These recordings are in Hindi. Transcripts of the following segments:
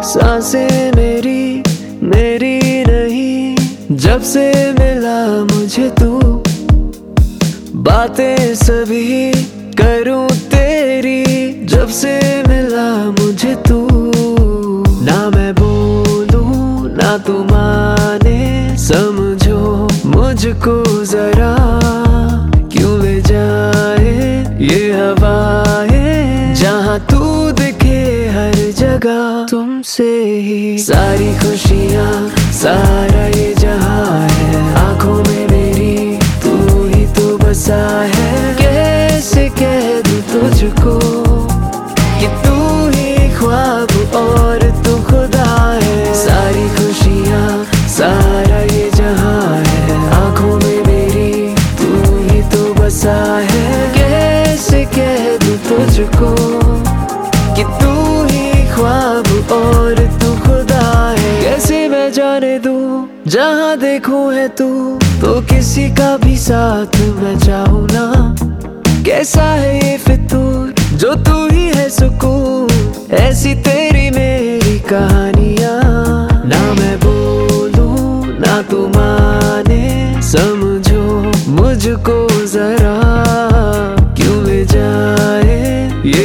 सांसें मेरी मेरी नहीं, जब से मिला मुझे तू। बातें सभी करूं तेरी, जब से मिला मुझे तू। ना मैं बोलूं ना तू माने, समझो मुझको जरा। क्यों ले जाए ये हवाएं, जहां तू दिखे हर जगह। तुमसे ही सारी खुशियां, सारा ये जहां है। आंखों में मेरी तू ही तो बसा है। कैसे कह दूं तुझको कि तू ही ख्वाब और तू खुदा है। सारी खुशियां, सारा ये जहां है। आंखों में मेरी तू ही तो बसा है। कैसे कह दूं तुझको कि तू ही ख्वाब और तू खुदा है। कैसे मैं जाने दूं, जहां देखूं है तू, तो किसी का भी साथ मैं चाहूं ना। कैसा है ये फितूर, जो तू ही है सुकून। ऐसी तेरी मेरी कहानियां। ना मैं बोलूं ना तू माने, समझो मुझको जरा। क्यों ले जाए ये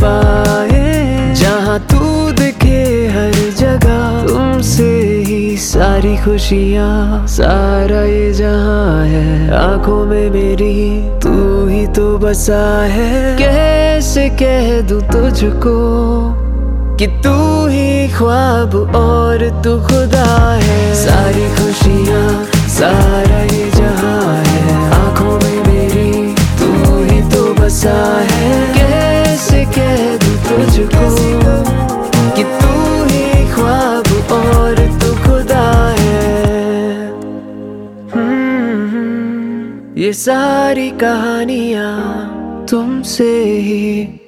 हवाएं, जहां तू दिखे हर जगह। तुमसे ही सारी खुशियां, सारा ये जहां है। आंखों में मेरी तू ही तो बसा है। कैसे कह दूं तुझको कि तू ही ख्वाब और तू खुदा है। सारी खुशियां, सारा ये जहां है। आंखों में मेरी तू ही तो बसा है। कैसे कह दूं तुझको कि तू ही ख्वाब और तू खुदा है। ये सारी कहानियां तुमसे ही